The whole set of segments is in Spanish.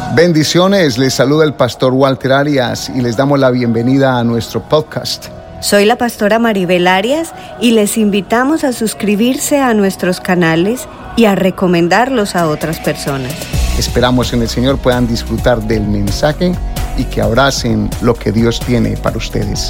Bendiciones, les saluda el pastor Walter Arias y les damos la bienvenida a nuestro podcast. Soy la pastora Maribel Arias y les invitamos a suscribirse a nuestros canales y a recomendarlos a otras personas. Esperamos en el Señor puedan disfrutar del mensaje y que abracen lo que Dios tiene para ustedes.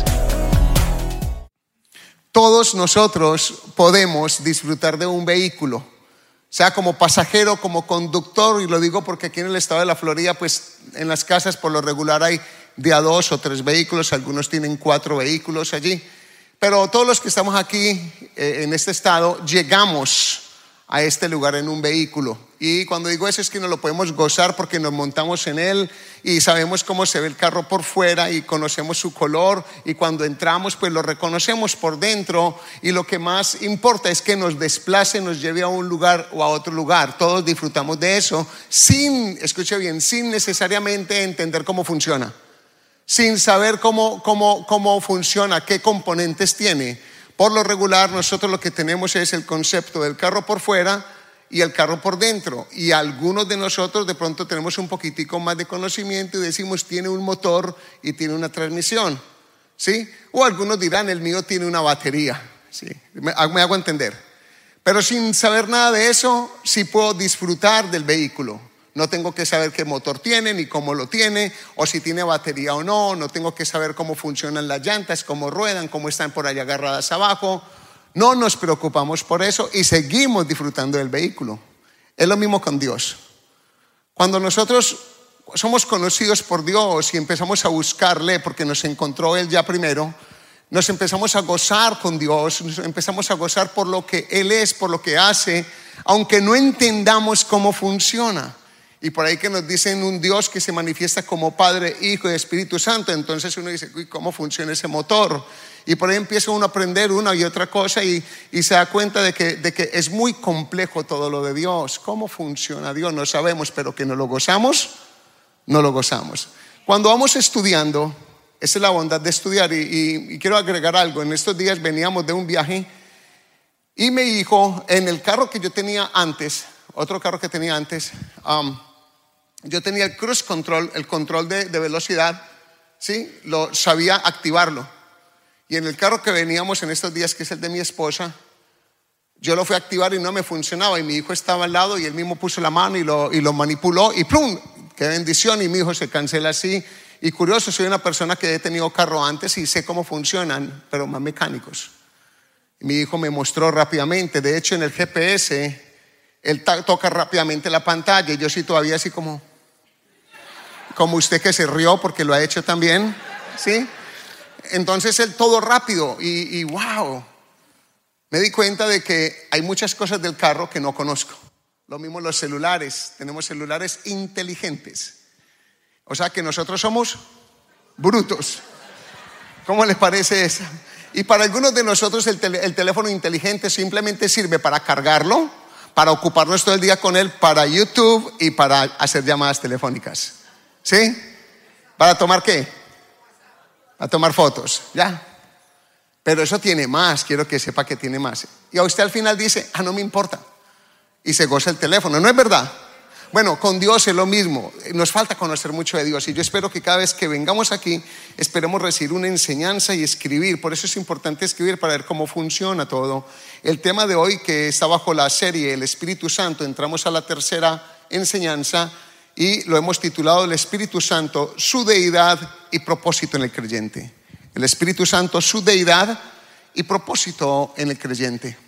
Todos nosotros podemos disfrutar de un vehículo, sea como pasajero, como conductor, y lo digo porque aquí en el estado de la Florida, pues en las casas por lo regular hay de a 2 o 3 vehículos, algunos tienen 4 vehículos allí, pero todos los que estamos aquí en este estado llegamos a este lugar en un vehículo. Y cuando digo eso es que nos lo podemos gozar porque nos montamos en él y sabemos cómo se ve el carro por fuera y conocemos su color, y cuando entramos pues lo reconocemos por dentro, y lo que más importa es que nos desplace, nos lleve a un lugar o a otro lugar. Todos disfrutamos de eso sin, escuche bien, sin necesariamente entender cómo funciona, sin saber cómo funciona, qué componentes tiene. Por lo regular nosotros lo que tenemos es el concepto del carro por fuera y el carro por dentro, y algunos de nosotros de pronto tenemos un poquitico más de conocimiento y decimos tiene un motor y tiene una transmisión, ¿sí? O algunos dirán el mío tiene una batería, ¿sí? Me hago entender. Pero sin saber nada de eso, sí puedo disfrutar del vehículo. No tengo que saber qué motor tiene, ni cómo lo tiene, o si tiene batería o no. No tengo que saber cómo funcionan las llantas, cómo ruedan, cómo están por ahí agarradas abajo. No nos preocupamos por eso y seguimos disfrutando del vehículo. Es lo mismo con Dios. Cuando nosotros somos conocidos por Dios y empezamos a buscarle porque nos encontró Él ya primero, nos empezamos a gozar con Dios, nos empezamos a gozar por lo que Él es, por lo que hace, aunque no entendamos cómo funciona. Y por ahí que nos dicen un Dios que se manifiesta como Padre, Hijo y Espíritu Santo, entonces uno dice, uy, ¿cómo funciona ese motor? Y por ahí empieza uno a aprender una y otra cosa y se da cuenta de que es muy complejo todo lo de Dios. ¿Cómo funciona Dios? No sabemos, pero que no lo gozamos, no lo gozamos. Cuando vamos estudiando, esa es la bondad de estudiar, y quiero agregar algo. En estos días veníamos de un viaje y mi hijo, en el carro que yo tenía antes, otro carro que tenía antes, yo tenía el cruise control, el control de velocidad, ¿sí? Lo sabía activarlo. Y en el carro que veníamos en estos días, que es el de mi esposa, yo lo fui a activar y no me funcionaba, y mi hijo estaba al lado y él mismo puso la mano y lo manipuló y ¡plum! ¡Qué bendición! Y mi hijo se cancela así. Y curioso, soy una persona que he tenido carro antes y sé cómo funcionan, pero más mecánicos. Y mi hijo me mostró rápidamente. De hecho, en el GPS él toca rápidamente la pantalla y yo sí todavía así como usted que se rió porque lo ha hecho también, ¿sí? Entonces él todo rápido y wow, me di cuenta de que hay muchas cosas del carro que no conozco. Lo mismo los celulares, tenemos celulares inteligentes, o sea que nosotros somos brutos. ¿Cómo les parece eso? Y para algunos de nosotros el teléfono inteligente simplemente sirve para cargarlo, para ocuparnos todo el día con él, para YouTube y para hacer llamadas telefónicas, ¿sí? ¿Para tomar qué? A tomar fotos, ya. Pero eso tiene más, quiero que sepa que tiene más. Y a usted al final dice, no me importa, y se goza el teléfono, ¿no es verdad? Bueno, con Dios es lo mismo. Nos falta conocer mucho de Dios, y yo espero que cada vez que vengamos aquí esperemos recibir una enseñanza y escribir. Por eso es importante escribir, para ver cómo funciona todo. El tema de hoy, que está bajo la serie El Espíritu Santo, entramos a la tercera enseñanza y lo hemos titulado El Espíritu Santo, su deidad y propósito en el creyente. El Espíritu Santo, su deidad y propósito en el creyente.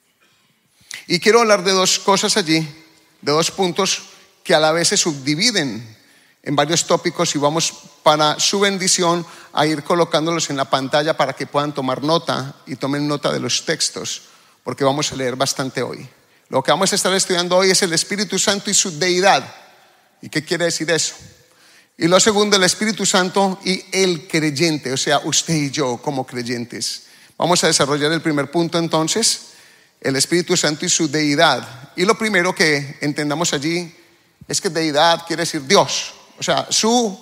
Y quiero hablar de 2 cosas allí, de 2 puntos que a la vez se subdividen en varios tópicos, y vamos, para su bendición, a ir colocándolos en la pantalla para que puedan tomar nota y tomen nota de los textos, porque vamos a leer bastante hoy. Lo que vamos a estar estudiando hoy es el Espíritu Santo y su deidad. ¿Y qué quiere decir eso? Y lo segundo, el Espíritu Santo y el creyente, o sea, usted y yo como creyentes. Vamos a desarrollar el primer punto entonces, el Espíritu Santo y su deidad. Y lo primero que entendamos allí es que deidad quiere decir Dios, o sea, su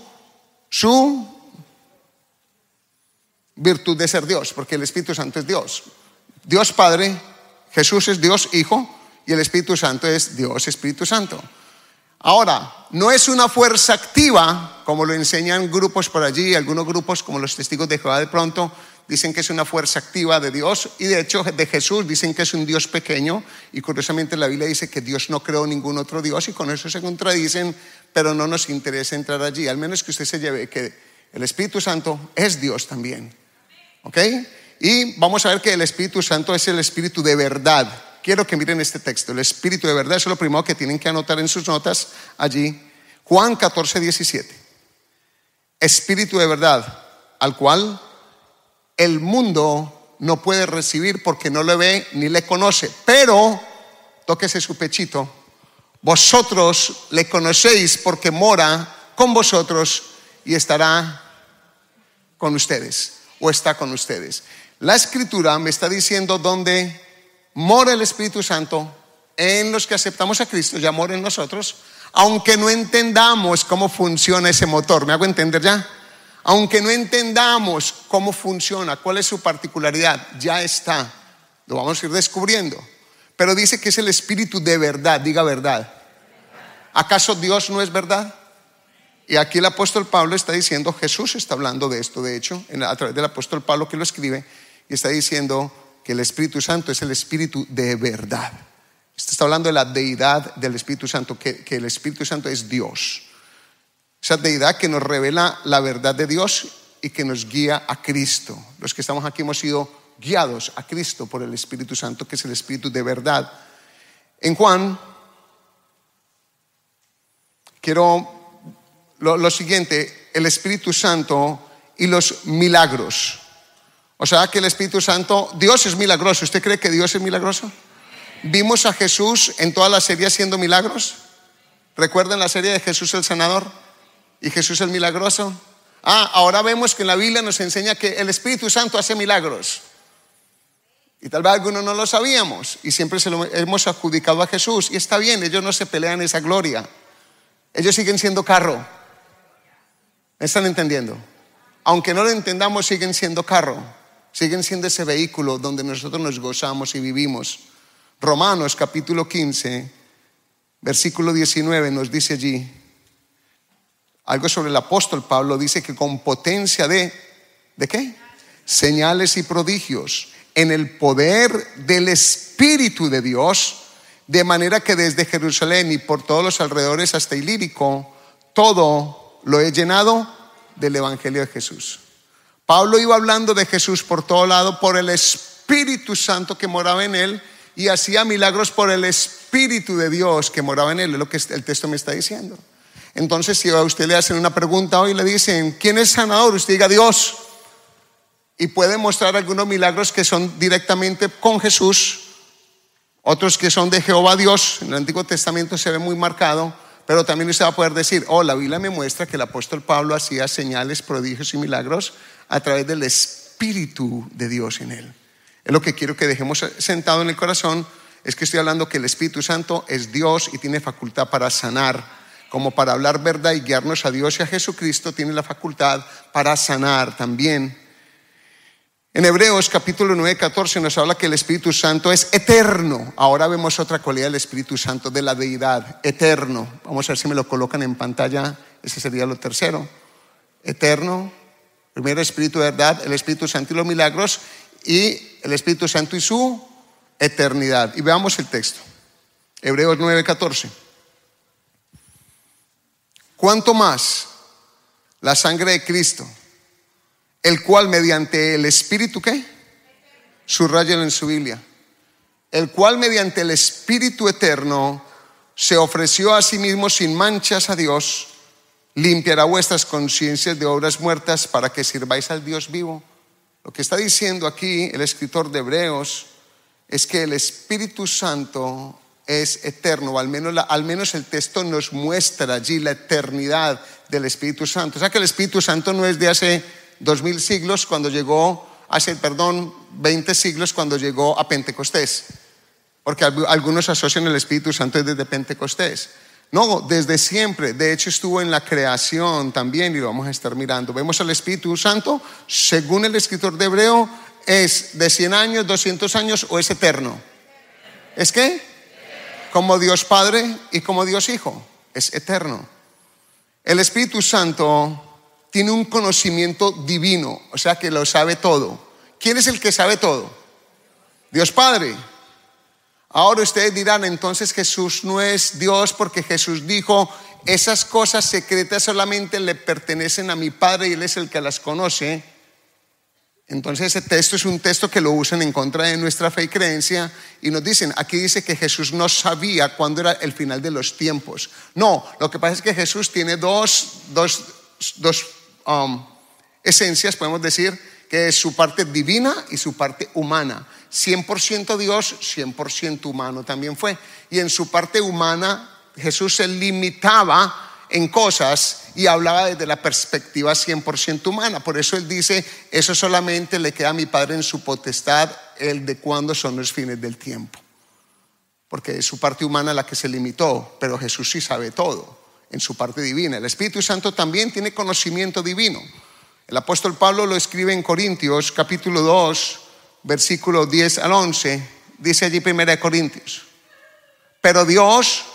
virtud de ser Dios, porque el Espíritu Santo es Dios. Dios Padre, Jesús es Dios Hijo y el Espíritu Santo es Dios Espíritu Santo. Ahora, no es una fuerza activa, como lo enseñan grupos por allí, algunos grupos como los testigos de Jehová de pronto dicen que es una fuerza activa de Dios, y de hecho de Jesús dicen que es un Dios pequeño, y curiosamente la Biblia dice que Dios no creó ningún otro Dios, y con eso se contradicen, pero no nos interesa entrar allí, al menos que usted se lleve que el Espíritu Santo es Dios también, ¿ok? Y vamos a ver que el Espíritu Santo es el Espíritu de verdad. Quiero que miren este texto, el Espíritu de verdad, eso es lo primero que tienen que anotar en sus notas allí. Juan 14:17. Espíritu de verdad, al cual el mundo no puede recibir porque no le ve ni le conoce, pero, tóquese su pechito, vosotros le conocéis porque mora con vosotros y estará con ustedes, o está con ustedes. La Escritura me está diciendo dónde mora el Espíritu Santo en los que aceptamos a Cristo, ya mora en nosotros, aunque no entendamos cómo funciona ese motor. ¿Me hago entender ya? Aunque no entendamos cómo funciona, cuál es su particularidad, ya está. Lo vamos a ir descubriendo. Pero dice que es el Espíritu de verdad, diga verdad. ¿Acaso Dios no es verdad? Y aquí el apóstol Pablo está diciendo, Jesús está hablando de esto, de hecho, a través del apóstol Pablo que lo escribe, y está diciendo que el Espíritu Santo es el Espíritu de verdad. Está hablando de la deidad del Espíritu Santo, que el Espíritu Santo es Dios. Esa deidad que nos revela la verdad de Dios y que nos guía a Cristo. Los que estamos aquí hemos sido guiados a Cristo por el Espíritu Santo, que es el Espíritu de verdad. En Juan, quiero lo siguiente, el Espíritu Santo y los milagros. O sea que el Espíritu Santo, Dios es milagroso. ¿Usted cree que Dios es milagroso? ¿Vimos a Jesús en toda la serie haciendo milagros? ¿Recuerdan la serie de Jesús el sanador y Jesús el milagroso? Ahora vemos que en la Biblia nos enseña que el Espíritu Santo hace milagros. Y tal vez algunos no lo sabíamos y siempre se lo hemos adjudicado a Jesús. Y está bien, ellos no se pelean esa gloria. Ellos siguen siendo carro. ¿Me están entendiendo? Aunque no lo entendamos, siguen siendo carro. Siguen siendo ese vehículo donde nosotros nos gozamos y vivimos. Romanos capítulo 15, versículo 19 nos dice allí algo sobre el apóstol Pablo. Dice que con potencia ¿de qué? Señales y prodigios en el poder del Espíritu de Dios, de manera que desde Jerusalén y por todos los alrededores hasta Ilírico, todo lo he llenado del Evangelio de Jesús. Pablo iba hablando de Jesús por todo lado, por el Espíritu Santo que moraba en él, y hacía milagros por el Espíritu de Dios que moraba en él. Es lo que el texto me está diciendo. Entonces, si a usted le hacen una pregunta hoy, le dicen, ¿quién es sanador? Usted diga, Dios. Y puede mostrar algunos milagros que son directamente con Jesús, otros que son de Jehová Dios. En el Antiguo Testamento se ve muy marcado, pero también usted va a poder decir, la Biblia me muestra que el apóstol Pablo hacía señales, prodigios y milagros a través del Espíritu de Dios en él. Es lo que quiero que dejemos sentado en el corazón, es que estoy hablando que el Espíritu Santo es Dios y tiene facultad para sanar, como para hablar verdad y guiarnos a Dios y a Jesucristo, tiene la facultad para sanar también. En Hebreos capítulo 9, 14 nos habla que el Espíritu Santo es eterno. Ahora vemos otra cualidad del Espíritu Santo, de la deidad, eterno. Vamos a ver si me lo colocan en pantalla, ese sería lo tercero. Eterno, primero Espíritu de verdad, el Espíritu Santo y los milagros, y el Espíritu Santo y su eternidad. Y veamos el texto, Hebreos 9, 14. ¿Cuánto más la sangre de Cristo, el cual mediante el Espíritu, ¿qué? Subrayen en su Biblia. El cual mediante el Espíritu eterno se ofreció a sí mismo sin manchas a Dios, limpiará vuestras conciencias de obras muertas para que sirváis al Dios vivo. Lo que está diciendo aquí el escritor de Hebreos es que el Espíritu Santo es eterno, o al menos el texto nos muestra allí la eternidad del Espíritu Santo. O sea que el Espíritu Santo no es de hace 2000 siglos cuando llegó, 20 siglos cuando llegó a Pentecostés, porque algunos asocian el Espíritu Santo desde Pentecostés. No, desde siempre. De hecho estuvo en la creación también y lo vamos a estar mirando. Vemos al Espíritu Santo, según el escritor de Hebreo, ¿es de 100 años, 200 años o es eterno? ¿Es qué? Como Dios Padre y como Dios Hijo. es eterno. El Espíritu Santo tiene un conocimiento divino, o sea que lo sabe todo. ¿Quién es el que sabe todo? Dios Padre. Ahora ustedes dirán, entonces Jesús no es Dios porque Jesús dijo, esas cosas secretas solamente le pertenecen a mi Padre y Él es el que las conoce. Entonces ese texto es un texto que lo usan en contra de nuestra fe y creencia y nos dicen, aquí dice que Jesús no sabía cuándo era el final de los tiempos. No, lo que pasa es que Jesús tiene dos esencias, podemos decir, que es su parte divina y su parte humana. 100% Dios, 100% humano también fue. Y en su parte humana Jesús se limitaba en cosas y hablaba desde la perspectiva 100% humana. Por eso Él dice, eso solamente le queda a mi Padre en su potestad, el de cuándo son los fines del tiempo. Porque es su parte humana la que se limitó, pero Jesús sí sabe todo en su parte divina. El Espíritu Santo también tiene conocimiento divino. El apóstol Pablo lo escribe en Corintios capítulo 2, versículo 10 al 11. Dice allí 1 Corintios. Pero Dios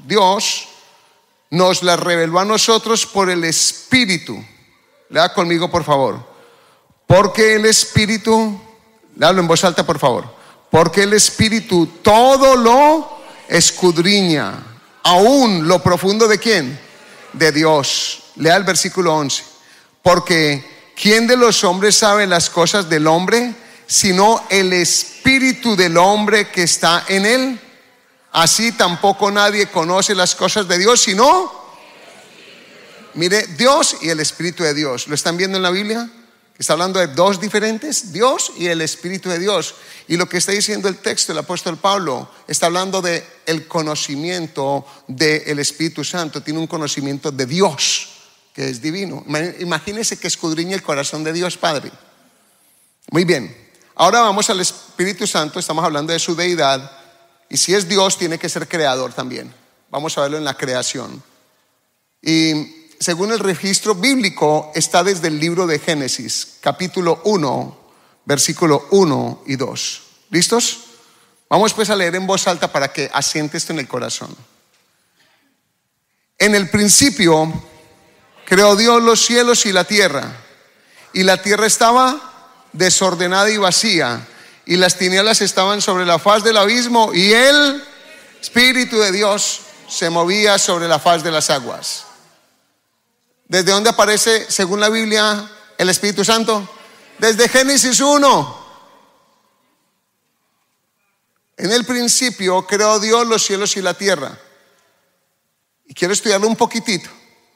nos la reveló a nosotros por el Espíritu. Lea conmigo por favor. Porque el Espíritu, le hablo en voz alta por favor. Porque el Espíritu todo lo escudriña, aún lo profundo de ¿quién? De Dios. Lea el versículo 11. Porque ¿quién de los hombres sabe las cosas del hombre? Sino el Espíritu del hombre que está en él. Así tampoco nadie conoce las cosas de Dios, sino, mire, Dios y el Espíritu de Dios. ¿Lo están viendo en la Biblia? Está hablando de dos diferentes, Dios y el Espíritu de Dios. Y lo que está diciendo el texto del apóstol Pablo, está hablando de el conocimiento del Espíritu Santo. Tiene un conocimiento de Dios, que es divino. Imagínense que escudriña el corazón de Dios Padre. Muy bien, ahora vamos al Espíritu Santo. Estamos hablando de su deidad. Y si es Dios, tiene que ser creador también. Vamos a verlo en la creación. Y según el registro bíblico, está desde el libro de Génesis, capítulo 1, versículo 1 y 2. ¿Listos? Vamos pues a leer en voz alta para que asiente esto en el corazón. En el principio creó Dios los cielos y la tierra estaba desordenada y vacía, y las tinieblas estaban sobre la faz del abismo, y el Espíritu de Dios se movía sobre la faz de las aguas. ¿Desde dónde aparece, según la Biblia, el Espíritu Santo? Desde Génesis 1. En el principio creó Dios los cielos y la tierra. Y quiero estudiarlo un poquitito.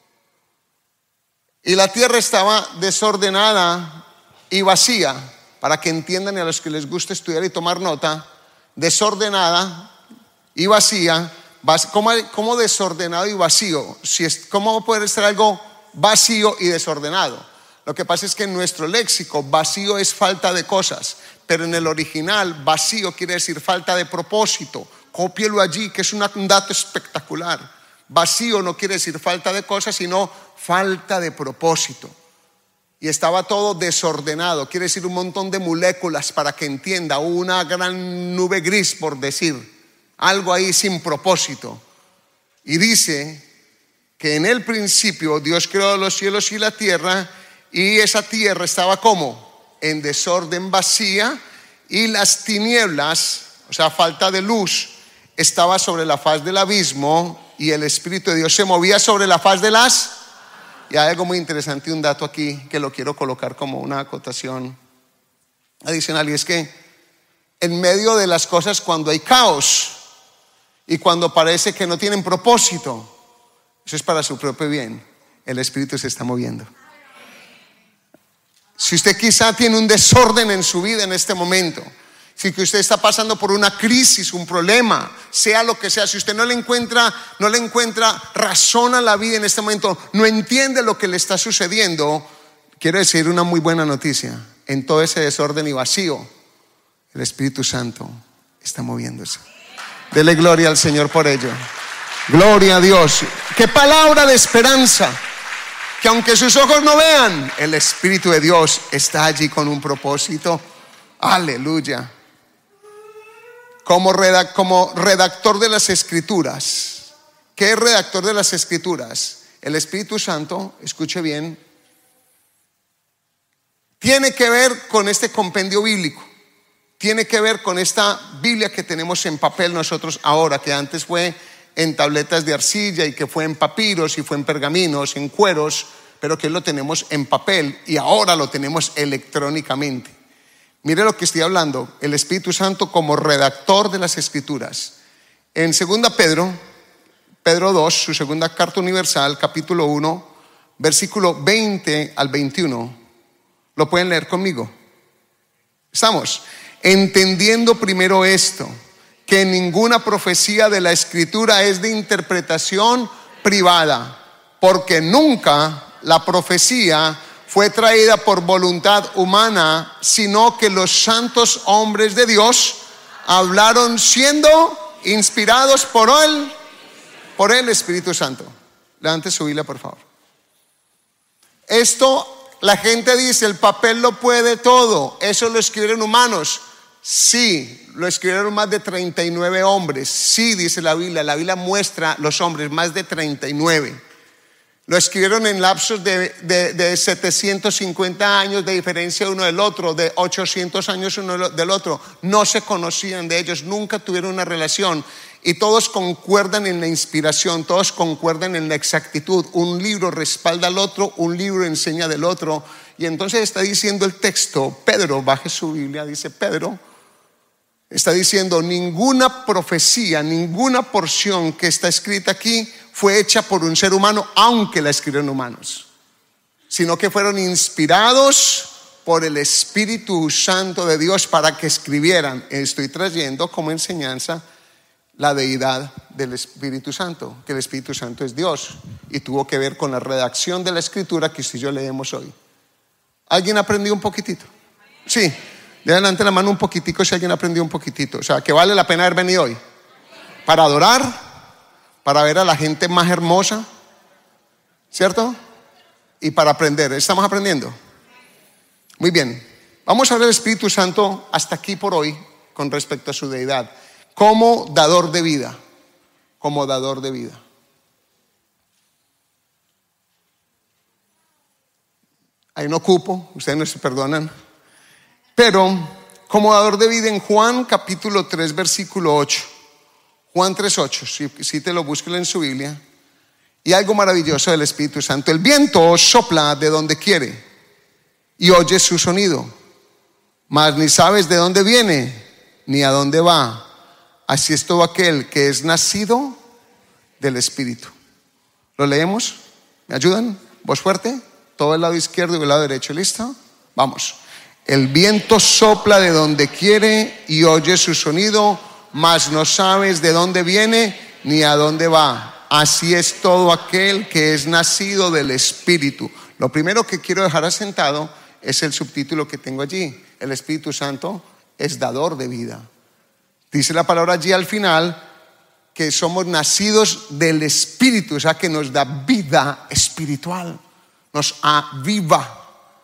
Y la tierra estaba desordenada y vacía. Para que entiendan, y a los que les gusta estudiar y tomar nota, desordenada y vacía. ¿Cómo desordenado y vacío? ¿Cómo puede ser algo vacío y desordenado? Lo que pasa es que en nuestro léxico vacío es falta de cosas, pero en el original vacío quiere decir falta de propósito. Cópielo allí, que es un dato espectacular. Vacío no quiere decir falta de cosas, sino falta de propósito. Y estaba todo desordenado, quiere decir un montón de moléculas, para que entienda, una gran nube gris, por decir, algo ahí sin propósito. Y dice que en el principio Dios creó los cielos y la tierra, y esa tierra estaba como en desorden, vacía, y las tinieblas, o sea, falta de luz, estaba sobre la faz del abismo, y el Espíritu de Dios se movía sobre la faz de las. Y hay algo muy interesante, un dato aquí que lo quiero colocar como una acotación adicional, y es que en medio de las cosas, cuando hay caos y cuando parece que no tienen propósito, eso es para su propio bien, el Espíritu se está moviendo. Si usted quizá tiene un desorden en su vida en este momento, si que usted está pasando por una crisis, un problema, sea lo que sea, si usted no le encuentra razón a la vida en este momento, no entiende lo que le está sucediendo, quiero decir una muy buena noticia. En todo ese desorden y vacío, el Espíritu Santo está moviéndose. Dele gloria al Señor por ello. Gloria a Dios. Qué palabra de esperanza. Que aunque sus ojos no vean, el Espíritu de Dios está allí con un propósito. Aleluya. Como redactor de las Escrituras, ¿Qué es redactor de las Escrituras? El Espíritu Santo, escuche bien, tiene que ver con este compendio bíblico. Tiene que ver con esta Biblia que tenemos en papel nosotros ahora, que antes fue en tabletas de arcilla y que fue en papiros y fue en pergaminos, en cueros, pero que lo tenemos en papel y ahora lo tenemos electrónicamente. Mire lo que estoy hablando, el Espíritu Santo como redactor de las Escrituras. En 2 Pedro 2, su segunda carta universal, capítulo 1, versículo 20 al 21. ¿Lo pueden leer conmigo? ¿Estamos? Entendiendo primero esto, que ninguna profecía de la Escritura es de interpretación privada, porque nunca la profecía fue traída por voluntad humana, sino que los santos hombres de Dios hablaron siendo inspirados por el Espíritu Santo. Levante su Biblia, por favor. Esto, la gente dice, el papel lo puede todo. Eso lo escribieron humanos. Sí, lo escribieron más de 39 hombres. Sí, dice la Biblia muestra los hombres, más de 39. Lo escribieron en lapsos de 750 años de diferencia uno del otro, de 800 años uno del otro. No se conocían de ellos, nunca tuvieron una relación. Y todos concuerdan en la inspiración, todos concuerdan en la exactitud. Un libro respalda al otro, un libro enseña del otro. Y entonces está diciendo el texto, Pedro, baje su Biblia, dice Pedro, está diciendo, ninguna profecía, ninguna porción que está escrita aquí fue hecha por un ser humano, aunque la escribieron humanos, sino que fueron inspirados por el Espíritu Santo de Dios para que escribieran. Estoy trayendo como enseñanza la deidad del Espíritu Santo, que el Espíritu Santo es Dios y tuvo que ver con la redacción de la Escritura que usted y yo leemos hoy. ¿Alguien aprendió un poquitito? Sí. De adelante la mano un poquitico si alguien aprendió un poquitito. O sea, que vale la pena haber venido hoy. Para adorar, para ver a la gente más hermosa, ¿cierto? Y para aprender. ¿Estamos aprendiendo? Muy bien. Vamos a ver el Espíritu Santo hasta aquí por hoy con respecto a su deidad. Como dador de vida. Como dador de vida. Ahí no cupo, ustedes no se perdonan. Pero como dador de vida en Juan capítulo 3 versículo 8. Juan 3:8, si te lo busquen en su Biblia. Y algo maravilloso del Espíritu Santo. El viento sopla de donde quiere y oyes su sonido, mas ni sabes de dónde viene ni a dónde va. Así es todo aquel que es nacido del Espíritu. ¿Lo leemos? ¿Me ayudan? ¿Voz fuerte? Todo el lado izquierdo y el lado derecho. ¿Listo? Vamos. El viento sopla de donde quiere y oye su sonido, mas no sabes de dónde viene ni a dónde va. Así es todo aquel que es nacido del Espíritu. Lo primero que quiero dejar asentado es el subtítulo que tengo allí. El Espíritu Santo es dador de vida. Dice la palabra allí al final que somos nacidos del Espíritu, o sea que nos da vida espiritual, nos aviva.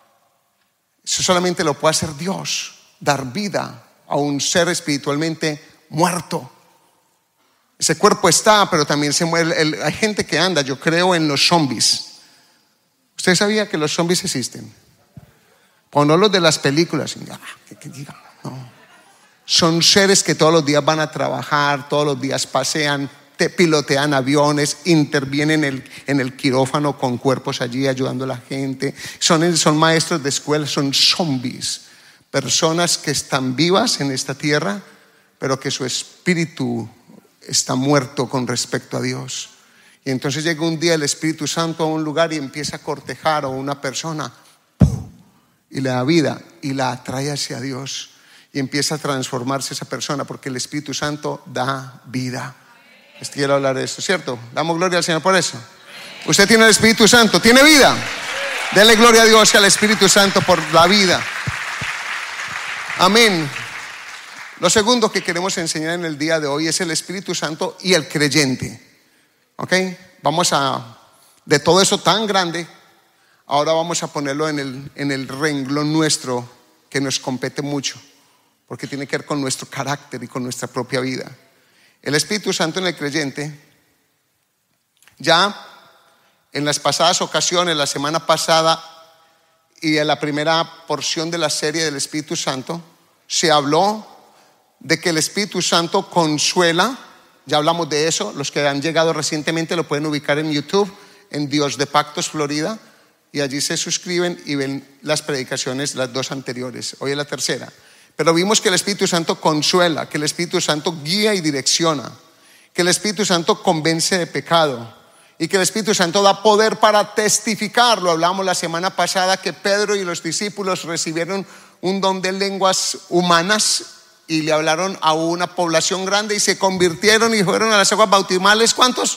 Eso solamente lo puede hacer Dios, dar vida a un ser espiritualmente muerto. Ese cuerpo está, pero también se muere. Hay gente que anda, yo creo en los zombies. ¿Usted sabía que los zombies existen? Pues no los de las películas. No. Son seres que todos los días van a trabajar, todos los días pasean, pilotean aviones, intervienen en el quirófano con cuerpos allí ayudando a la gente. Son maestros de escuela, son zombies. Personas que están vivas en esta tierra, pero que su espíritu está muerto con respecto a Dios. Y entonces llega un día el Espíritu Santo a un lugar y empieza a cortejar a una persona y le da vida y la atrae hacia Dios y empieza a transformarse esa persona porque el Espíritu Santo da vida. Quiero hablar de esto, ¿cierto? Damos gloria al Señor por eso. Usted tiene el Espíritu Santo, tiene vida. Dele gloria a Dios y al Espíritu Santo por la vida. Amén. Lo segundo que queremos enseñar en el día de hoy es el Espíritu Santo y el creyente. ¿Ok? De todo eso tan grande, ahora vamos a ponerlo en el renglón nuestro que nos compete mucho, porque tiene que ver con nuestro carácter y con nuestra propia vida. El Espíritu Santo en el creyente Ya en las pasadas ocasiones, la semana pasada y en la primera porción de la serie del Espíritu Santo, se habló de que el Espíritu Santo consuela. Ya hablamos de eso. Los que han llegado recientemente lo pueden ubicar en YouTube, en Dios de Pactos Florida, y allí se suscriben y ven las predicaciones, las dos anteriores. Hoy es la tercera. Pero vimos que el Espíritu Santo consuela, que el Espíritu Santo guía y direcciona, que el Espíritu Santo convence de pecado y que el Espíritu Santo da poder para testificar. Lo hablamos la semana pasada, que Pedro y los discípulos recibieron un don de lenguas humanas y le hablaron a una población grande y se convirtieron y fueron a las aguas bautismales. ¿Cuántos?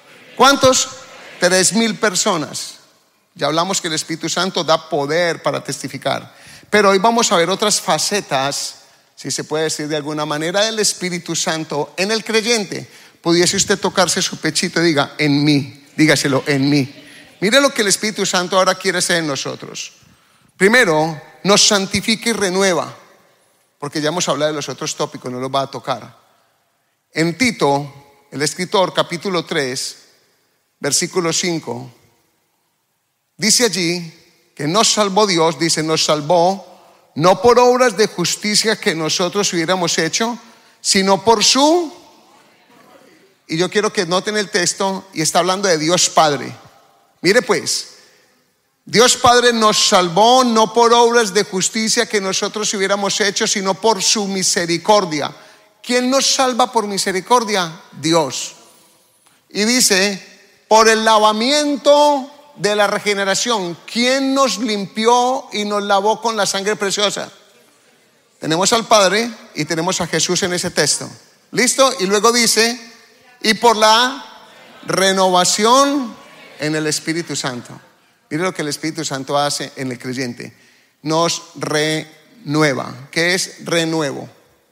3,000 personas. Ya hablamos que el Espíritu Santo da poder para testificar. Pero hoy vamos a ver otras facetas, si se puede decir de alguna manera, del Espíritu Santo en el creyente. Pudiese usted tocarse su pechito y diga: en mí, dígaselo, en mí. Mire lo que el Espíritu Santo ahora quiere hacer en nosotros. Primero, nos santifica y renueva, porque ya hemos hablado de los otros tópicos, no los va a tocar. En Tito, el escritor, capítulo 3, versículo 5, dice allí que nos salvó Dios, dice, nos salvó no por obras de justicia que nosotros hubiéramos hecho, sino por su... Y yo quiero que noten el texto, y está hablando de Dios Padre. Mire pues, Dios Padre nos salvó no por obras de justicia que nosotros hubiéramos hecho, sino por su misericordia. ¿Quién nos salva por misericordia? Dios. Y dice, por el lavamiento de la regeneración. ¿Quién nos limpió y nos lavó con la sangre preciosa? Tenemos al Padre y tenemos a Jesús en ese texto. ¿Listo? Y luego dice, y por la renovación en el Espíritu Santo. Mire lo que el Espíritu Santo hace en el creyente. Nos renueva. ¿Qué es renuevo?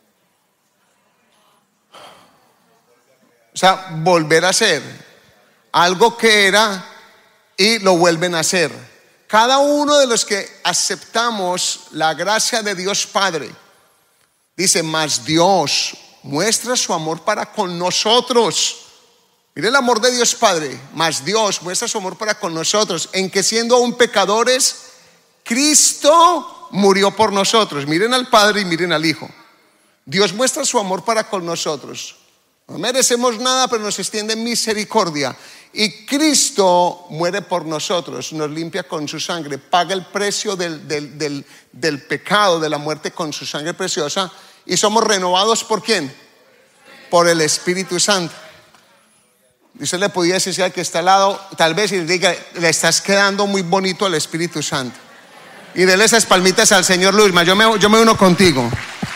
O sea, volver a hacer algo que era y lo vuelven a hacer. Cada uno de los que aceptamos la gracia de Dios Padre, dice, mas Dios muestra su amor para con nosotros. Mire el amor de Dios Padre, mas Dios muestra su amor para con nosotros, en que siendo aún pecadores, Cristo murió por nosotros. Miren al Padre y miren al Hijo. Dios muestra su amor para con nosotros. No merecemos nada, pero nos extiende misericordia. Y Cristo muere por nosotros, nos limpia con su sangre, paga el precio del pecado, de la muerte con su sangre preciosa. Y somos renovados ¿por quién? Por el Espíritu Santo. Y usted le podía decir al que está al lado, tal vez, y le diga, le estás quedando muy bonito al Espíritu Santo. Y dele esas palmitas al Señor Luis, yo me uno contigo.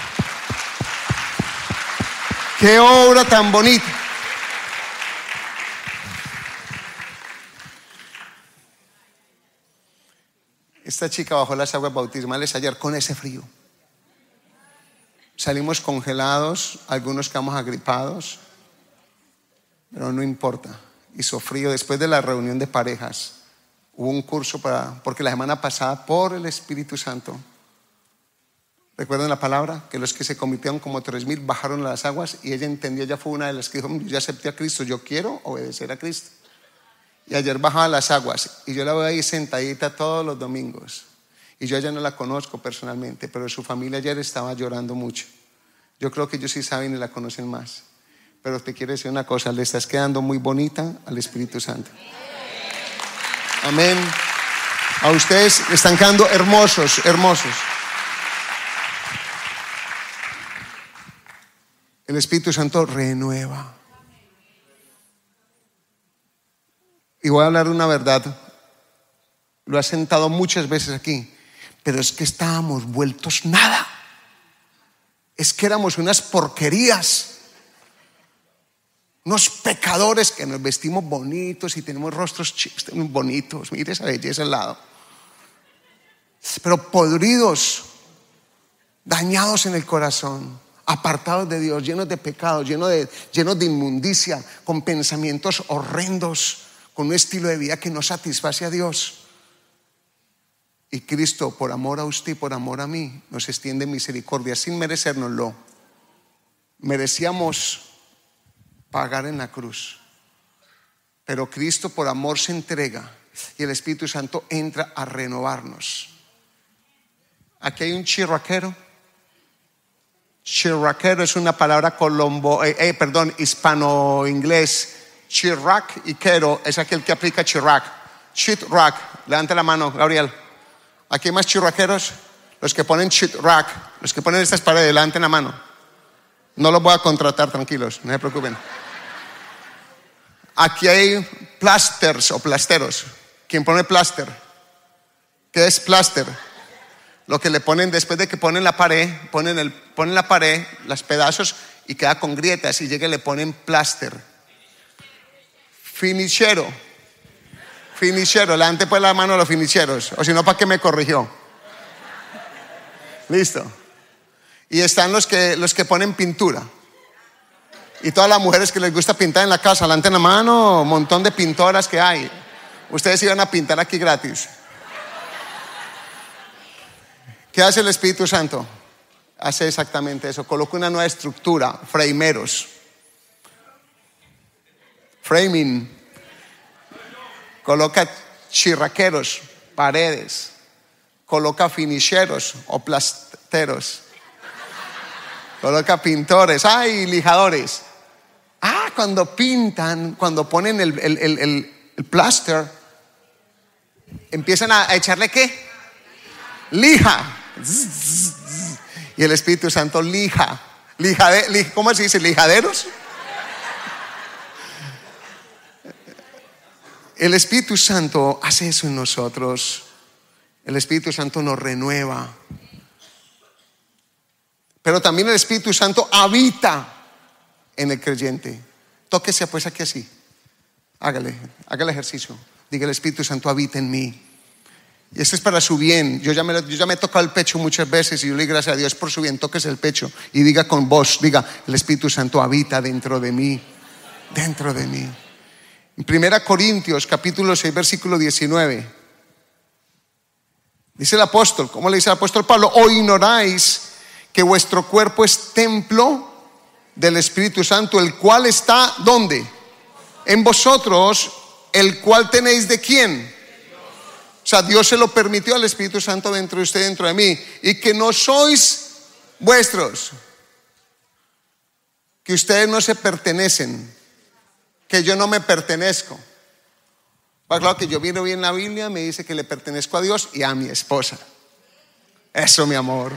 ¡Qué obra tan bonita! Esta chica bajó las aguas bautismales ayer con ese frío. Salimos congelados, algunos quedamos agripados, pero no importa. Hizo frío. Después de la reunión de parejas, hubo un curso porque la semana pasada, por el Espíritu Santo, ¿recuerdan la palabra? Que los que se convirtieron como 3,000 bajaron a las aguas, y ella entendió, ella fue una de las que dijo, yo acepté a Cristo, yo quiero obedecer a Cristo. Y ayer bajaba a las aguas y yo la veo ahí sentadita todos los domingos. Y yo ya no la conozco personalmente, pero su familia ayer estaba llorando mucho. Yo creo que ellos sí saben y la conocen más. Pero te quiero decir una cosa, le estás quedando muy bonita al Espíritu Santo. Amén. A ustedes le están quedando hermosos, hermosos. El Espíritu Santo renueva. Y voy a hablar una verdad. Lo he sentado muchas veces aquí. Pero es que estábamos vueltos nada. Es que éramos unas porquerías. Unos pecadores que nos vestimos bonitos y tenemos rostros bonitos. Mire esa belleza al lado. Pero podridos, dañados en el corazón, apartados de Dios, llenos de pecados, llenos de inmundicia, con pensamientos horrendos, con un estilo de vida que no satisface a Dios. Y Cristo, por amor a usted y por amor a mí, nos extiende misericordia sin merecérnoslo. Merecíamos pagar en la cruz. Pero Cristo por amor se entrega y el Espíritu Santo entra a renovarnos. Aquí hay un chirraquero. Chirraquero es una palabra hispano-inglés. Chirrac y quero es aquel que aplica chirrac. Chirrac, levante la mano, Gabriel. Aquí hay más chirraqueros. Los que ponen chirrac, los que ponen estas paredes, levanten la mano. No los voy a contratar, tranquilos, no se preocupen. Aquí hay plasters o plasteros. ¿Quién pone plaster? ¿Qué es plaster? Lo que le ponen después de que ponen la pared, ponen la pared, los pedazos y queda con grietas y llega y le ponen plaster. Finichero, levante pues la mano a los finicheros, o si no, ¿para qué me corrigió? Listo. Y están los que ponen pintura. Y todas las mujeres que les gusta pintar en la casa, levanten la mano, un montón de pintoras que hay. Ustedes iban a pintar aquí gratis. ¿Qué hace el Espíritu Santo? Hace exactamente eso, coloca una nueva estructura, frameros. Framing. Coloca chirraqueros, paredes. Coloca finicheros o plasteros. Coloca pintores, lijadores. Cuando pintan, cuando ponen el plaster, empiezan a echarle ¿qué? Lija. Y el Espíritu Santo lija. ¿Cómo se dice? ¿Lijaderos? El Espíritu Santo hace eso en nosotros. El Espíritu Santo nos renueva. Pero también el Espíritu Santo habita en el creyente. Tóquese pues aquí así. Hágale el ejercicio. Diga: el Espíritu Santo habita en mí. Y esto es para su bien. Yo ya me he tocado el pecho muchas veces y yo le doy gracias a Dios por su bien. Tóquese el pecho y diga con voz, diga: el Espíritu Santo habita dentro de mí. Dentro de mí. En 1 Corintios capítulo 6 versículo 19 dice el apóstol, ¿cómo le dice el apóstol Pablo? ¿O ignoráis que vuestro cuerpo es templo del Espíritu Santo, el cual está ¿dónde? En vosotros, el cual tenéis ¿de quién? O sea, Dios se lo permitió al Espíritu Santo dentro de usted, dentro de mí, y que no sois vuestros, que ustedes no se pertenecen, que yo no me pertenezco. Pues claro que yo miro bien la Biblia, me dice que le pertenezco a Dios y a mi esposa. Eso, mi amor.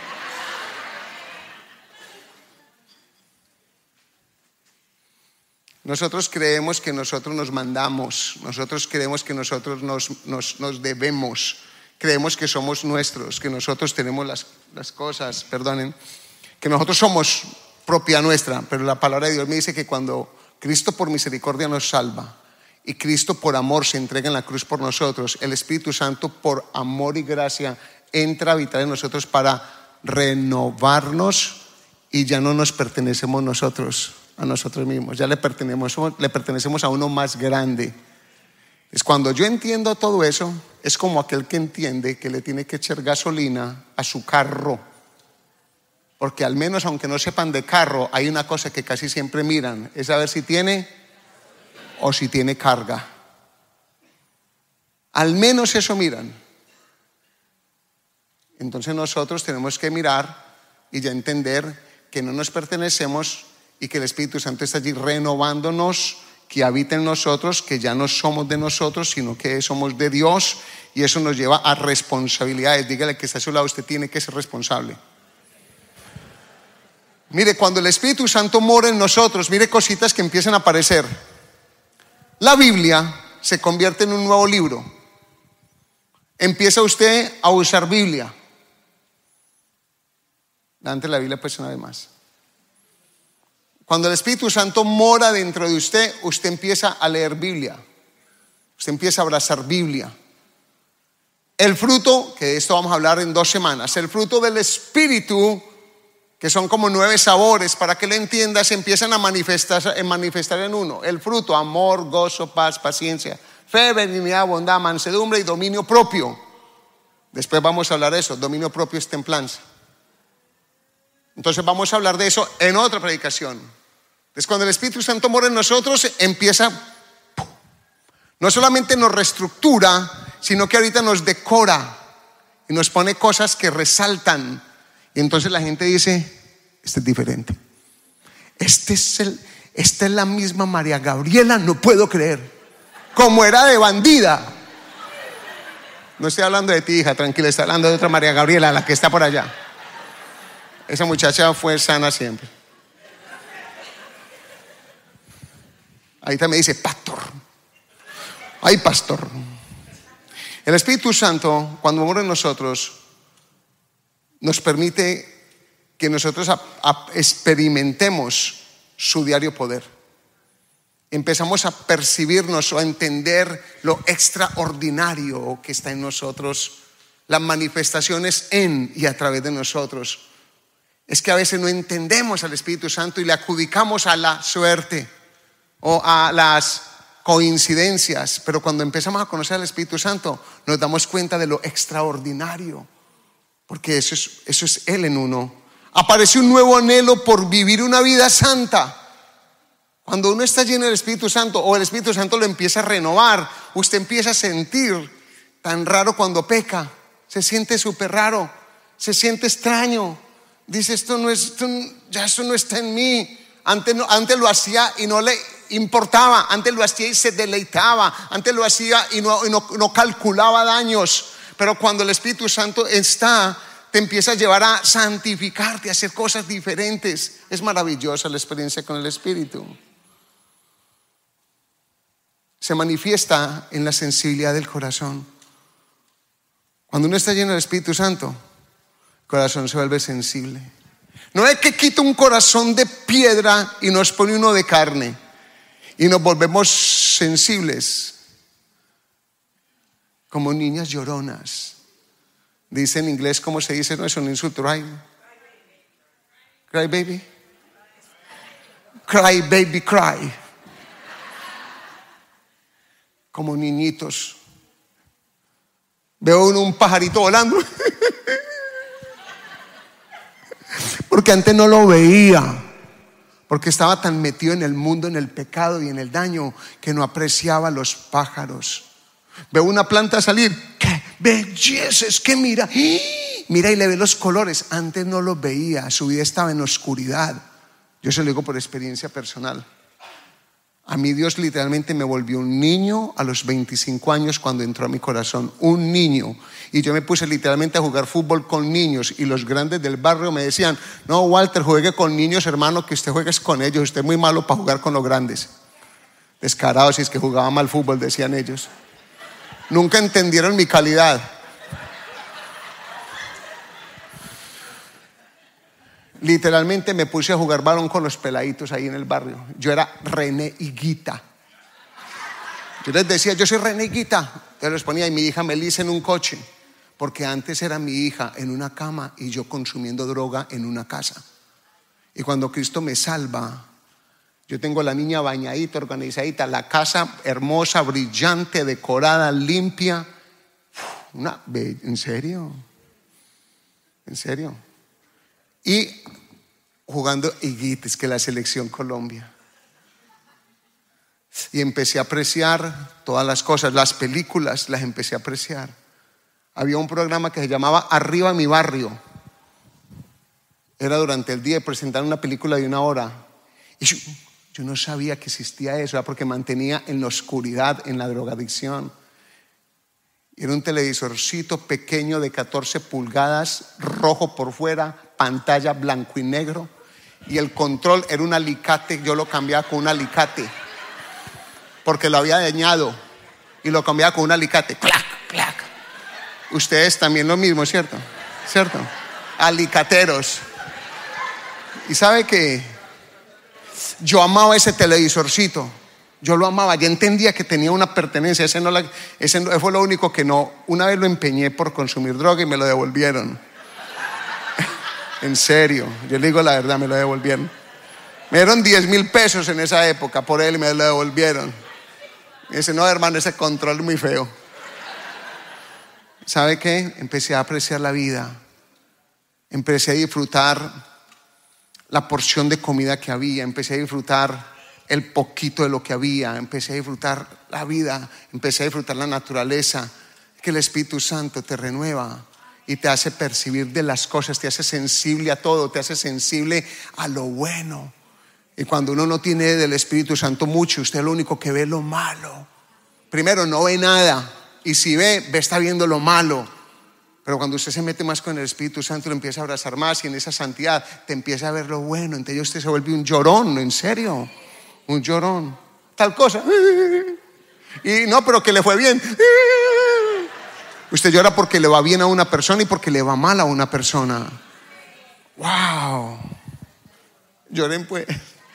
Nosotros creemos que nosotros nos mandamos, nosotros creemos que nosotros nos debemos, creemos que somos nuestros, que nosotros tenemos las cosas, perdonen, que nosotros somos propia nuestra, pero la palabra de Dios me dice que cuando Cristo por misericordia nos salva y Cristo por amor se entrega en la cruz por nosotros, el Espíritu Santo por amor y gracia entra a habitar en nosotros para renovarnos y ya no nos pertenecemos nosotros a nosotros mismos, ya le pertenecemos a uno más grande. Es cuando yo entiendo todo eso, es como aquel que entiende que le tiene que echar gasolina a su carro, porque al menos aunque no sepan de carro, hay una cosa que casi siempre miran, es saber si tiene o si tiene carga. Al menos eso miran. Entonces nosotros tenemos que mirar y ya entender que no nos pertenecemos y que el Espíritu Santo está allí renovándonos, que habita en nosotros, que ya no somos de nosotros, sino que somos de Dios, y eso nos lleva a responsabilidades. Dígale que está a su lado, usted tiene que ser responsable. Mire, cuando el Espíritu Santo mora en nosotros, mire cositas que empiezan a aparecer. La Biblia se convierte en un nuevo libro. Empieza usted a usar Biblia. Levante la Biblia pues una vez más. Cuando el Espíritu Santo mora dentro de usted, usted empieza a leer Biblia. Usted empieza a abrazar Biblia. El fruto, que de esto vamos a hablar en 2 semanas, el fruto del Espíritu, que son como 9 sabores, para que lo entiendas, se empiezan a manifestar en uno. El fruto: amor, gozo, paz, paciencia, fe, benignidad, bondad, mansedumbre y dominio propio. Después vamos a hablar de eso. Dominio propio es templanza. Entonces vamos a hablar de eso en otra predicación. Entonces cuando el Espíritu Santo mora en nosotros, empieza No solamente nos reestructura, sino que ahorita nos decora y nos pone cosas que resaltan. Y entonces la gente dice, este es diferente. Esta es la misma María Gabriela, no puedo creer. Como era de bandida. No estoy hablando de ti, hija, tranquila, estoy hablando de otra María Gabriela, la que está por allá. Esa muchacha fue sana siempre. Ahorita me dice, pastor. Ay, pastor. El Espíritu Santo, cuando mora en nosotros, nos permite que nosotros experimentemos su diario poder. Empezamos a percibirnos o a entender lo extraordinario que está en nosotros, las manifestaciones en y a través de nosotros. Es que a veces no entendemos al Espíritu Santo y le adjudicamos a la suerte o a las coincidencias, pero cuando empezamos a conocer al Espíritu Santo nos damos cuenta de lo extraordinario, porque eso es Él en uno. Aparece un nuevo anhelo por vivir una vida santa. Cuando uno está lleno del Espíritu Santo o el Espíritu Santo lo empieza a renovar, usted empieza a sentir tan raro cuando peca, se siente súper raro, se siente extraño, dice esto no está en mí. Antes lo hacía y no le importaba, antes lo hacía y se deleitaba, antes lo hacía y no calculaba daños, pero cuando el Espíritu Santo está, te empieza a llevar a santificarte, a hacer cosas diferentes. Es maravillosa la experiencia con el Espíritu. Se manifiesta en la sensibilidad del corazón. Cuando uno está lleno del Espíritu Santo, el corazón se vuelve sensible. No es que quita un corazón de piedra y nos pone uno de carne y nos volvemos sensibles como niñas lloronas. Dice en inglés, ¿cómo se dice? No es un insulto, right? Cry baby. Cry baby cry. Como niñitos. Veo un pajarito volando. Porque antes no lo veía. Porque estaba tan metido en el mundo, en el pecado y en el daño, que no apreciaba los pájaros. Veo una planta salir. ¡Qué belleza! Es que mira. Mira y le ve los colores. Antes no los veía. Su vida estaba en oscuridad. Yo se lo digo por experiencia personal. A mí Dios literalmente me volvió un niño a los 25 años cuando entró a mi corazón. Un niño. Y yo me puse literalmente a jugar fútbol con niños. Y los grandes del barrio me decían, no, Walter, juegue con niños, hermano, que usted juegue con ellos. Usted es muy malo para jugar con los grandes. Descarados, si es que jugaba mal fútbol, decían ellos. Nunca entendieron mi calidad. Literalmente me puse a jugar balón con los peladitos ahí en el barrio. Yo era René Higuita. Yo les decía, yo soy René Higuita. Yo les ponía y mi hija Melissa en un coche. Porque antes era mi hija en una cama y yo consumiendo droga en una casa. Y cuando Cristo me salva, yo tengo la niña bañadita, organizadita, la casa hermosa, brillante, decorada, limpia. ¿En serio? ¿En serio? Y jugando higuites, que la selección Colombia. Y empecé a apreciar todas las cosas, las películas las empecé a apreciar. Había un programa que se llamaba Arriba mi barrio. Era durante el día de presentar una película de 1 hora. Y yo no sabía que existía eso, era porque mantenía en la oscuridad, en la drogadicción. Era un televisorcito pequeño de 14 pulgadas, rojo por fuera, pantalla blanco y negro. Y el control era un alicate, yo lo cambiaba con un alicate. Porque lo había dañado. Y lo cambiaba con un alicate. ¡Clac, clac! Ustedes también lo mismo, ¿cierto? ¿Cierto? Alicateros. Y sabe que yo amaba ese televisorcito. Yo lo amaba, ya entendía que tenía una pertenencia. Ese fue lo único que no. Una vez lo empeñé por consumir droga y me lo devolvieron. En serio, yo le digo la verdad, me lo devolvieron. Me dieron 10,000 pesos en esa época por él y me lo devolvieron. Y dice, no, hermano, ese control es muy feo. ¿Sabe qué? Empecé a apreciar la vida. Empecé a disfrutar la porción de comida que había. Empecé a disfrutar el poquito de lo que había, empecé a disfrutar la vida, empecé a disfrutar la naturaleza, que el Espíritu Santo te renueva y te hace percibir de las cosas, te hace sensible a todo, te hace sensible a lo bueno. Y cuando uno no tiene del Espíritu Santo mucho, usted lo único que ve es lo malo. Primero no ve nada, y si ve está viendo lo malo. Pero cuando usted se mete más con el Espíritu Santo, lo empieza a abrazar más, y en esa santidad te empieza a ver lo bueno. Entonces usted se vuelve un llorón, en serio, un llorón. Tal cosa. Y no, pero que le fue bien. Usted llora porque le va bien a una persona y porque le va mal a una persona. Wow. Lloren pues.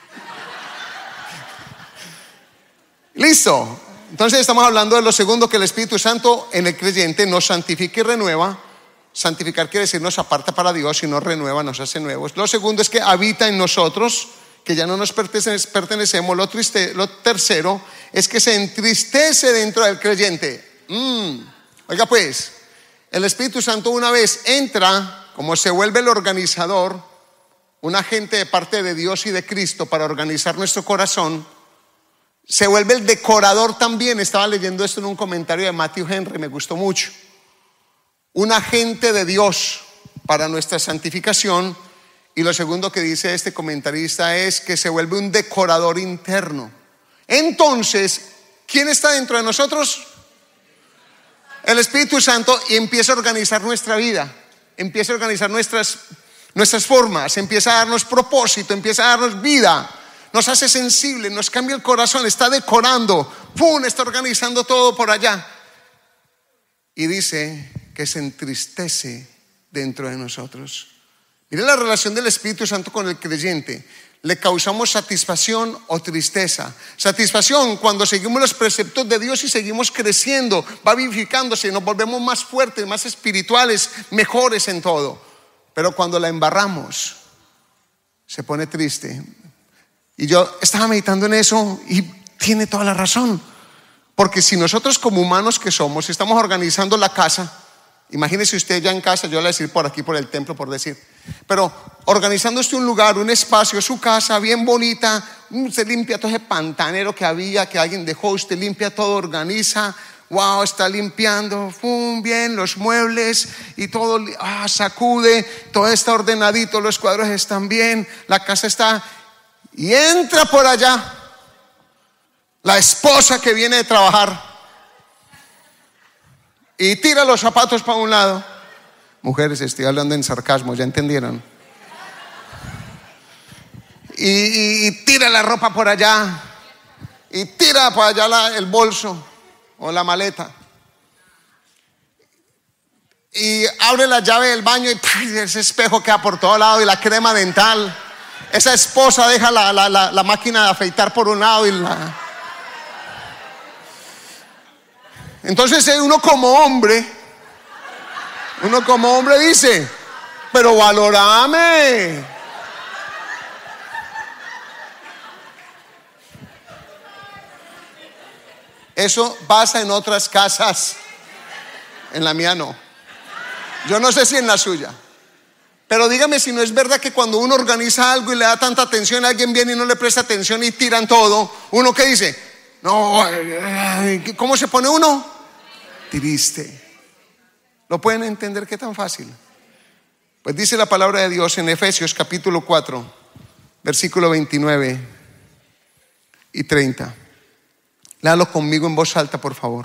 Listo. Entonces estamos hablando de lo segundo, que el Espíritu Santo en el creyente nos santifica y renueva. Santificar quiere decir nos aparta para Dios, y nos renueva, nos hace nuevos. Lo segundo es que habita en nosotros, que ya no nos pertenecemos. Lo tercero es que se entristece dentro del creyente. Oiga pues, el Espíritu Santo una vez entra, como se vuelve el organizador, un agente de parte de Dios y de Cristo para organizar nuestro corazón, se vuelve el decorador también. Estaba leyendo esto en un comentario de Matthew Henry, me gustó mucho. Un agente de Dios para nuestra santificación. Y lo segundo que dice este comentarista es que se vuelve un decorador interno. Entonces, ¿quién está dentro de nosotros? El Espíritu Santo, y empieza a organizar nuestra vida, empieza a organizar nuestras formas, empieza a darnos propósito, empieza a darnos vida, nos hace sensibles, nos cambia el corazón, está decorando, ¡pum!, está organizando todo por allá. Y dice que se entristece dentro de nosotros. Mire la relación del Espíritu Santo con el creyente. Le causamos satisfacción o tristeza. Satisfacción cuando seguimos los preceptos de Dios y seguimos creciendo, va vivificándose, nos volvemos más fuertes, más espirituales, mejores en todo. Pero cuando la embarramos, se pone triste. Y yo estaba meditando en eso y tiene toda la razón. Porque si nosotros como humanos que somos estamos organizando la casa, imagínese usted ya en casa, yo le voy a decir por aquí, por el templo, por decir, pero organizando usted un lugar, un espacio, su casa bien bonita, usted limpia todo ese pantanero que había, que alguien dejó, usted limpia todo, organiza, wow, está limpiando, bien, los muebles y todo, sacude, todo está ordenadito, los cuadros están bien, la casa está, y entra por allá la esposa que viene de trabajar y tira los zapatos para un lado. Mujeres, estoy hablando en sarcasmo, ¿ya entendieron? Y tira la ropa por allá, y tira por allá el bolso o la maleta, y abre la llave del baño y ese espejo queda por todo lado, y la crema dental. Esa esposa deja la máquina de afeitar por un lado y Entonces uno como hombre dice, pero valórame. Eso pasa en otras casas, en la mía no. Yo no sé si en la suya. Pero dígame si no es verdad que cuando uno organiza algo y le da tanta atención, alguien viene y no le presta atención y tiran todo. ¿Uno qué dice? No, ¿cómo se pone uno? Triste. ¿Lo pueden entender qué tan fácil? Pues dice la palabra de Dios en Efesios capítulo 4, versículo 29 y 30. Léalo conmigo en voz alta, por favor.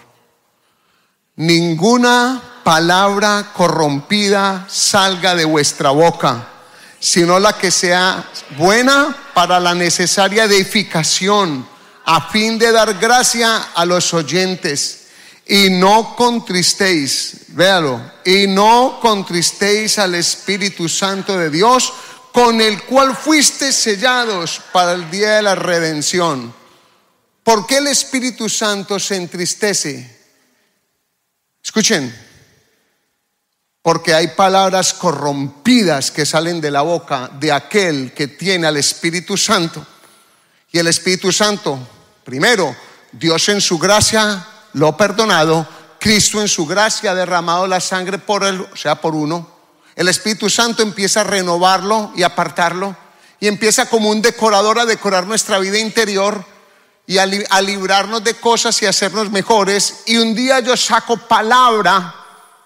Ninguna palabra corrompida salga de vuestra boca, sino la que sea buena para la necesaria edificación, a fin de dar gracia a los oyentes. Y no contristéis, véalo, y no contristéis al Espíritu Santo de Dios, con el cual fuisteis sellados para el día de la redención. ¿Por qué el Espíritu Santo se entristece? Escuchen, porque hay palabras corrompidas que salen de la boca de aquel que tiene al Espíritu Santo. Y el Espíritu Santo, primero, Dios en su gracia lo ha perdonado, Cristo en su gracia ha derramado la sangre por él, o sea, por uno. El Espíritu Santo empieza a renovarlo y apartarlo. y empieza como un decorador a decorar nuestra vida interior y a librarnos de cosas y hacernos mejores. Y un día yo saco palabra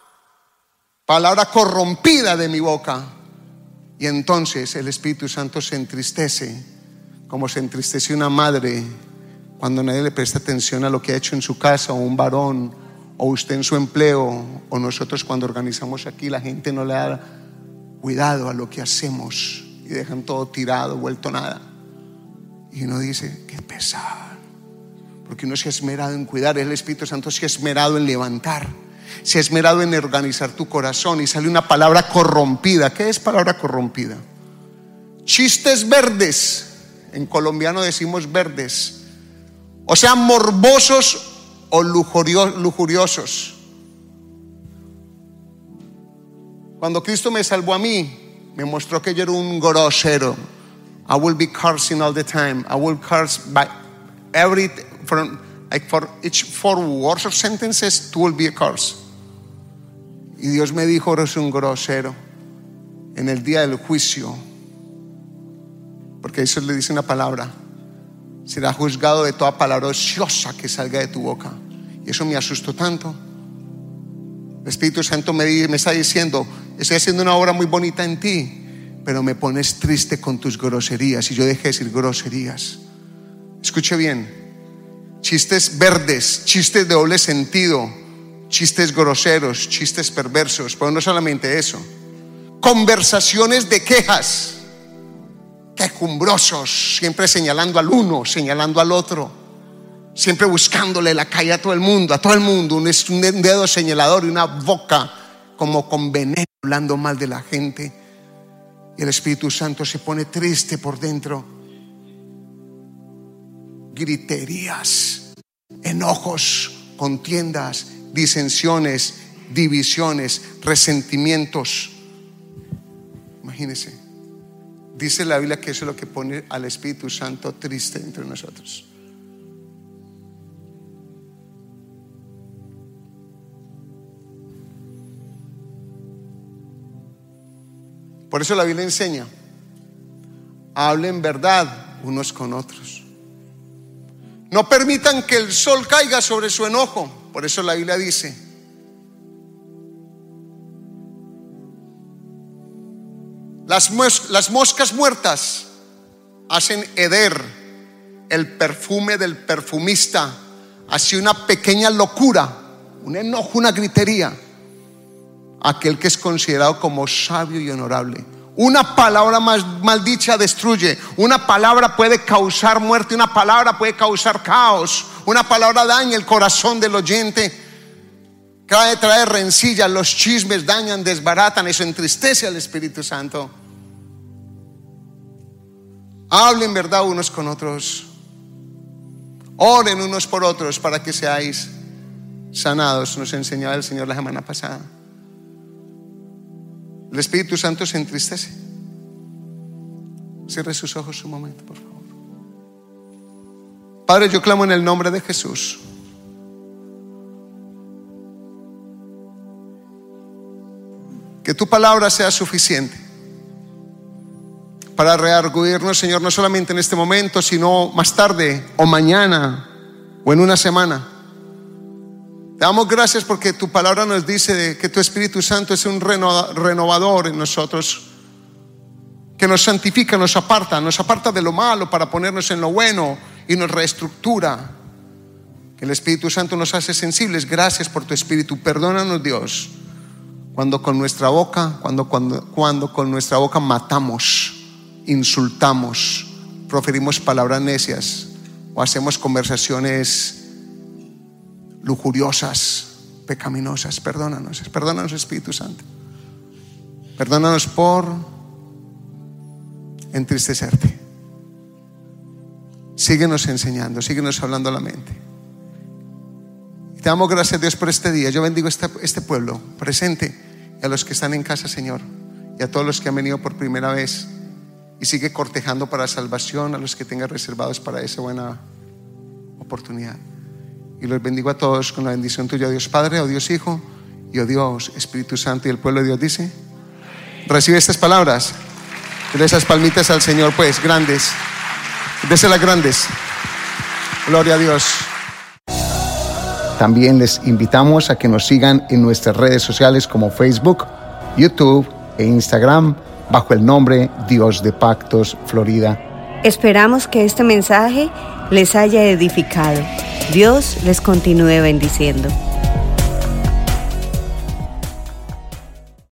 corrompida de mi boca, y entonces el Espíritu Santo se entristece, como se entristece una madre cuando nadie le presta atención a lo que ha hecho en su casa, o un varón, o usted en su empleo, o nosotros cuando organizamos aquí, la gente no le da cuidado a lo que hacemos y dejan todo tirado, vuelto nada. Y uno dice, qué pesado, porque uno se ha esmerado en cuidar. El Espíritu Santo se ha esmerado en levantar, se ha esmerado en organizar tu corazón, y sale una palabra corrompida. ¿Qué es palabra corrompida? Chistes verdes, en colombiano decimos verdes, o sea, morbosos o lujuriosos. Cuando Cristo me salvó a mí, me mostró que yo era un grosero. I will be cursing all the time. I will curse by for each 4 words or sentences, it will be a curse. Y Dios me dijo, eres un grosero en el día del juicio, porque eso le dice una palabra: será juzgado de toda palabra ociosa que salga de tu boca. Y eso me asustó tanto. El Espíritu Santo me está diciendo, estoy haciendo una obra muy bonita en ti, pero me pones triste con tus groserías. Y yo dejé de decir groserías. Escuche bien: chistes verdes, chistes de doble sentido, chistes groseros, chistes perversos. Pero no solamente eso, conversaciones de quejas, quejumbrosos, siempre señalando al uno, señalando al otro, siempre buscándole la calle a todo el mundo, un dedo señalador y una boca como con veneno, hablando mal de la gente. Y el Espíritu Santo se pone triste por dentro. Griterías, enojos, contiendas, disensiones, divisiones, resentimientos. Imagínense. Dice la Biblia que eso es lo que pone al Espíritu Santo triste entre nosotros. Por eso la Biblia enseña: hablen verdad unos con otros. No permitan que el sol caiga sobre su enojo. Por eso la Biblia dice: las moscas muertas hacen heder el perfume del perfumista hacia una pequeña locura, un enojo, una gritería, aquel que es considerado como sabio y honorable. Una palabra mal dicha destruye. Una palabra puede causar muerte. Una palabra puede causar caos. Una palabra daña el corazón del oyente, trae rencillas. Los chismes dañan, desbaratan. Eso entristece al Espíritu Santo. Hablen verdad unos con otros. Oren unos por otros para que seáis sanados. Nos enseñaba el Señor la semana pasada. El Espíritu Santo se entristece. Cierre sus ojos un momento, por favor. Padre, yo clamo en el nombre de Jesús. Que tu palabra sea suficiente para reargudirnos, Señor, no solamente en este momento, sino más tarde o mañana o en una semana. Te damos gracias porque tu palabra nos dice que tu Espíritu Santo es un renovador en nosotros, que nos santifica, nos aparta de lo malo para ponernos en lo bueno y nos reestructura. Que el Espíritu Santo nos hace sensibles. Gracias por tu Espíritu. Perdónanos, Dios, cuando con nuestra boca matamos, insultamos, proferimos palabras necias o hacemos conversaciones lujuriosas, pecaminosas. Perdónanos, Espíritu Santo. Perdónanos por entristecerte. Síguenos enseñando, síguenos hablando a la mente. Y te damos gracias, Dios, por este día. Yo bendigo este pueblo presente, y a los que están en casa, Señor, y a todos los que han venido por primera vez, y sigue cortejando para salvación a los que tengas reservados para esa buena oportunidad. Y los bendigo a todos con la bendición tuya, Dios Padre, oh Dios Hijo y oh Dios Espíritu Santo. Y el pueblo de Dios dice: recibe estas palabras. Pero esas palmitas al Señor, pues, grandes. Déselas grandes. Gloria a Dios. También les invitamos a que nos sigan en nuestras redes sociales como Facebook, YouTube e Instagram bajo el nombre Dios de Pactos Florida. Esperamos que este mensaje les haya edificado. Dios les continúe bendiciendo.